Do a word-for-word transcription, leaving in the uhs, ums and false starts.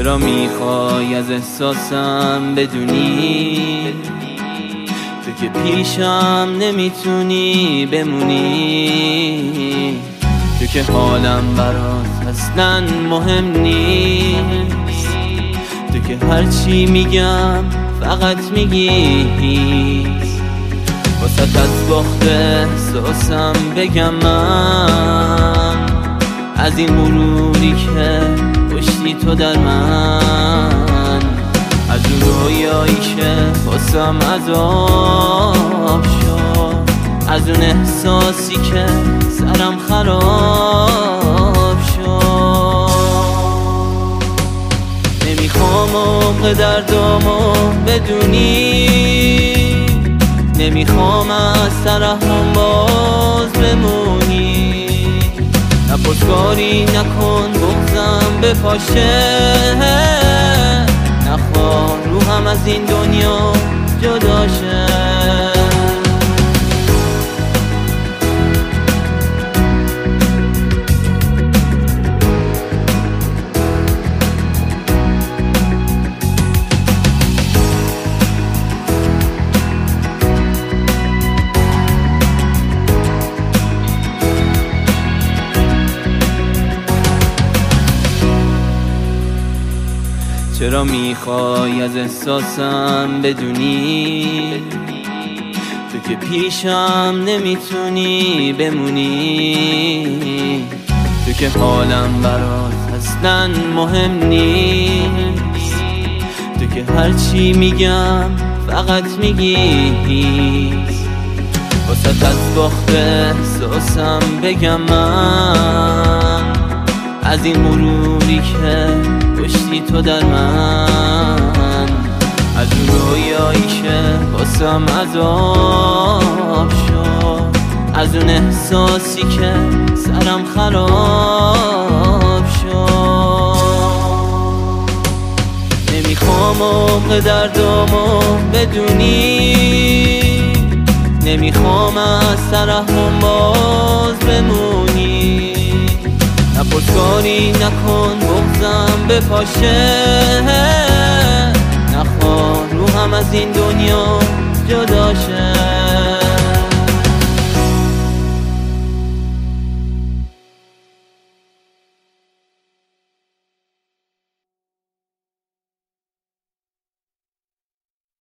چرا میخوای از احساسم بدونی؟ تو که پیشم نمیتونی بمونی، تو که حالم برات اصلا مهم نیست، تو که هرچی میگم فقط میگی واسه از باخت احساسم بگم من، از این غروری که پشتی تو در من، از اون رویایی که واسم عذاب شد، از اون احساسی که سرم خراب شد. نمیخوام عمق دردامو بدونی، نمیخوام از سرهم باز بمونی، نپرسکاری نکن بغضم بپاشه، نخواه روحم از این دنیا جدا شه. چرا میخوای از احساسم بدونی؟ تو که پیشم نمیتونی بمونی، تو که حالم برات اصلا مهم نیست، تو که هرچی میگم فقط میگی واسه از باخت احساسم بگم من، از این غروری که پشتی تو در من، از اون رویایی که واسم عذاب شد، از اون احساسی که سرم خراب شد. نمیخوام عمق دردامو بدونی، نمیخوام از سرهم باز بمونی، نپرسکاری نکن بغضم بپاشه، نخواه روحم از این دنیا جدا شه.